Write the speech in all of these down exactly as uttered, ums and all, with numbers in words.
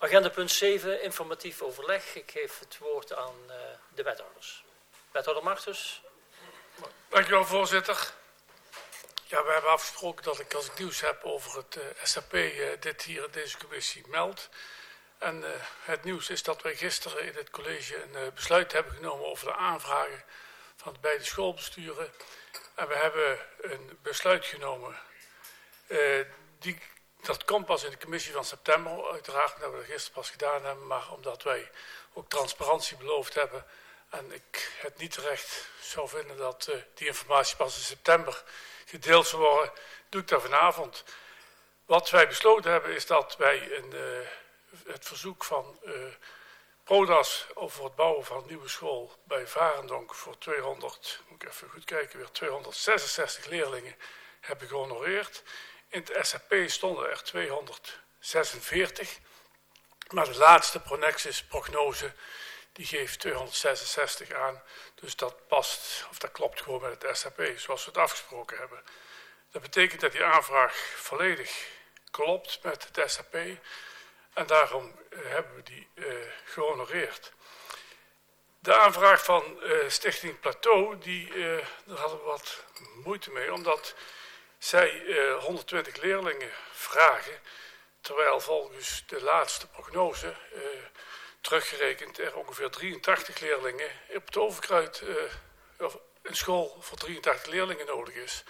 Agenda punt zeven, informatief overleg. Ik geef het woord aan uh, de wethouders. Wethouder Martens. Dank u wel, voorzitter. Ja, we hebben afgesproken dat ik als ik nieuws heb over het uh, S H P uh, dit hier in deze commissie meld. En uh, het nieuws is dat wij gisteren in het college een uh, besluit hebben genomen over de aanvragen van de beide schoolbesturen. En we hebben een besluit genomen. Uh, die, dat komt pas in de commissie van september, uiteraard, omdat we dat gisteren pas gedaan hebben. Maar omdat wij ook transparantie beloofd hebben en ik het niet terecht zou vinden dat uh, die informatie pas in september gedeeld zou worden, doe ik dat vanavond. Wat wij besloten hebben is dat wij een, uh, het verzoek van uh, PRODAS over het bouwen van een nieuwe school bij Varendonk voor tweehonderd, moet ik even goed kijken, weer tweehonderdzesenzestig leerlingen hebben gehonoreerd. In het S H P stonden er tweehonderdzesenveertig, maar de laatste Pronexis prognose die geeft tweehonderdzesenzestig aan. Dus dat past, of dat klopt gewoon met het S H P zoals we het afgesproken hebben. Dat betekent dat die aanvraag volledig klopt met het S H P. En daarom uh, hebben we die uh, gehonoreerd. De aanvraag van uh, Stichting Plateau, die, uh, daar hadden we wat moeite mee, omdat zij uh, honderdtwintig leerlingen vragen, terwijl volgens de laatste prognose, uh, teruggerekend, er ongeveer drieëntachtig leerlingen op het Overkruid, uh, of een school voor drieëntachtig leerlingen nodig is.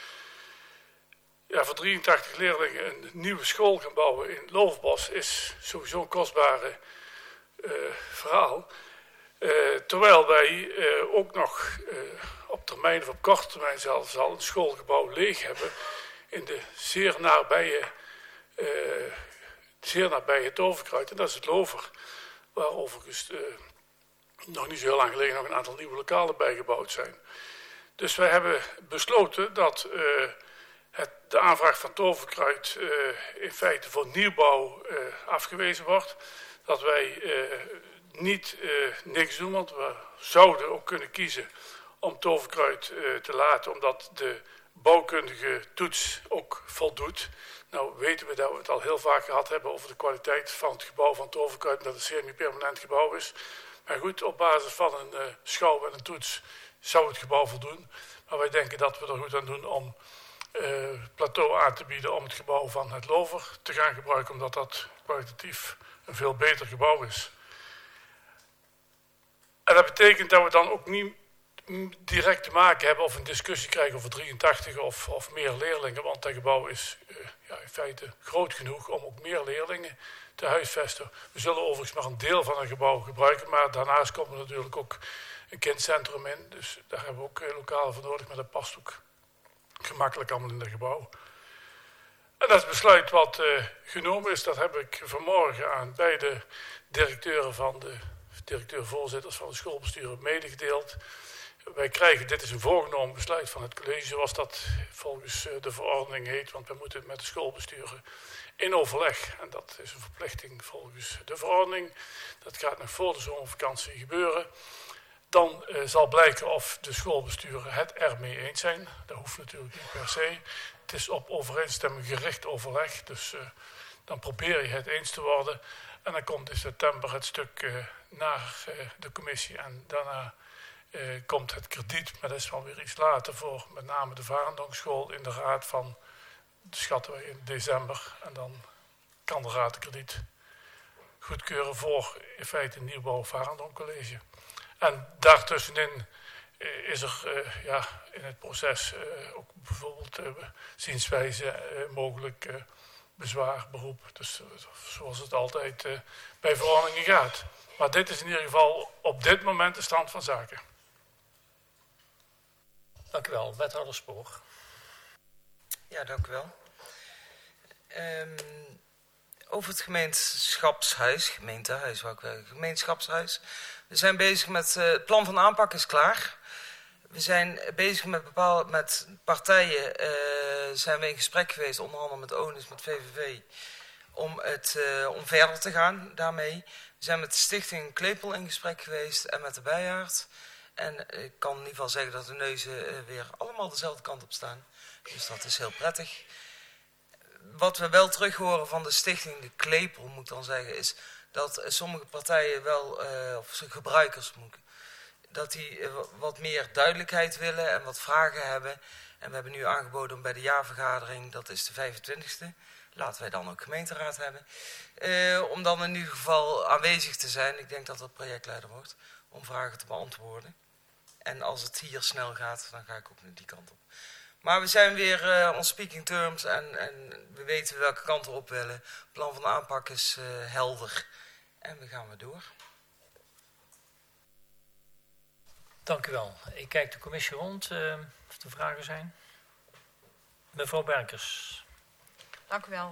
Ja, voor drieëntachtig leerlingen een nieuwe school gaan bouwen in Loofbos is sowieso een kostbare uh, verhaal. Uh, terwijl wij uh, ook nog uh, op termijn of op korte termijn zelfs al een schoolgebouw leeg hebben in de zeer nabije, uh, zeer nabij het Overkruid. En dat is het Lover, waar overigens uh, nog niet zo heel lang geleden nog een aantal nieuwe lokalen bijgebouwd zijn. Dus wij hebben besloten dat uh, het, de aanvraag van Toverkruid uh, in feite voor nieuwbouw uh, afgewezen wordt. Dat wij uh, niet uh, niks doen, want we zouden ook kunnen kiezen om Toverkruid uh, te laten, omdat de bouwkundige toets ook voldoet. Nou weten we dat we het al heel vaak gehad hebben over de kwaliteit van het gebouw van Toverkruid, dat het een semi-permanent gebouw is. Maar goed, op basis van een uh, schouw en een toets zou het gebouw voldoen. Maar wij denken dat we er goed aan doen om uh, plateau aan te bieden om het gebouw van het Lover te gaan gebruiken, omdat dat kwalitatief een veel beter gebouw is. En dat betekent dat we dan ook niet direct te maken hebben of een discussie krijgen over drieëntachtig of, of meer leerlingen, want dat gebouw is uh, ja, in feite groot genoeg om ook meer leerlingen te huisvesten. We zullen overigens maar een deel van het gebouw gebruiken, maar daarnaast komt er natuurlijk ook een kindcentrum in, dus daar hebben we ook uh, lokalen voor nodig, maar dat past ook gemakkelijk allemaal in dat gebouw. En dat is het besluit wat uh, genomen is, dat heb ik vanmorgen aan beide directeuren van de directeur-voorzitters van de schoolbesturen medegedeeld. Wij krijgen, dit is een voorgenomen besluit van het college, zoals dat volgens de verordening heet, want we moeten met de schoolbesturen in overleg. En dat is een verplichting volgens de verordening. Dat gaat nog voor de zomervakantie gebeuren. Dan uh, zal blijken of de schoolbesturen het ermee eens zijn. Dat hoeft natuurlijk niet per se. Het is op overeenstemming gericht overleg, dus uh, dan probeer je het eens te worden. En dan komt in september het stuk uh, naar uh, de commissie en daarna uh, komt het krediet, maar dat is wel weer iets later voor met name de Varendongschool in de raad van, schatten wij in december. En dan kan de raad het krediet goedkeuren voor in feite een nieuwbouw Varendonk College. En daartussenin uh, is er uh, ja, in het proces uh, ook bijvoorbeeld uh, zienswijze uh, mogelijk uh, bezwaar, beroep. Dus uh, zoals het altijd uh, bij verordeningen gaat. Maar dit is in ieder geval op dit moment de stand van zaken. Dank u wel. Wethouder Spoor. Ja, dank u wel. Um, over het gemeenschapshuis, gemeentehuis wou ik wel, gemeenschapshuis. We zijn bezig met, uh, het plan van aanpak is klaar. We zijn bezig met bepaalde, met partijen, uh, zijn we in gesprek geweest, onder andere met ONUS, met V V V, om, het, uh, om verder te gaan daarmee. We zijn met de stichting Klepel in gesprek geweest en met de Bijaard. En ik kan in ieder geval zeggen dat de neuzen uh, weer allemaal dezelfde kant op staan. Dus dat is heel prettig. Wat we wel terug horen van de stichting de Klepel, moet ik dan zeggen, is dat sommige partijen wel, uh, of gebruikers, dat die uh, wat meer duidelijkheid willen en wat vragen hebben. En we hebben nu aangeboden om bij de jaarvergadering, dat is de vijfentwintigste, laten wij dan ook gemeenteraad hebben, uh, om dan in ieder geval aanwezig te zijn. Ik denk dat dat projectleider wordt, om vragen te beantwoorden. En als het hier snel gaat, dan ga ik ook naar die kant op. Maar we zijn weer uh, on speaking terms en, en we weten welke kant we op willen. Het plan van aanpak is uh, helder en we gaan weer door. Dank u wel. Ik kijk de commissie rond uh, of er vragen zijn. Mevrouw Berkers. Dank u wel.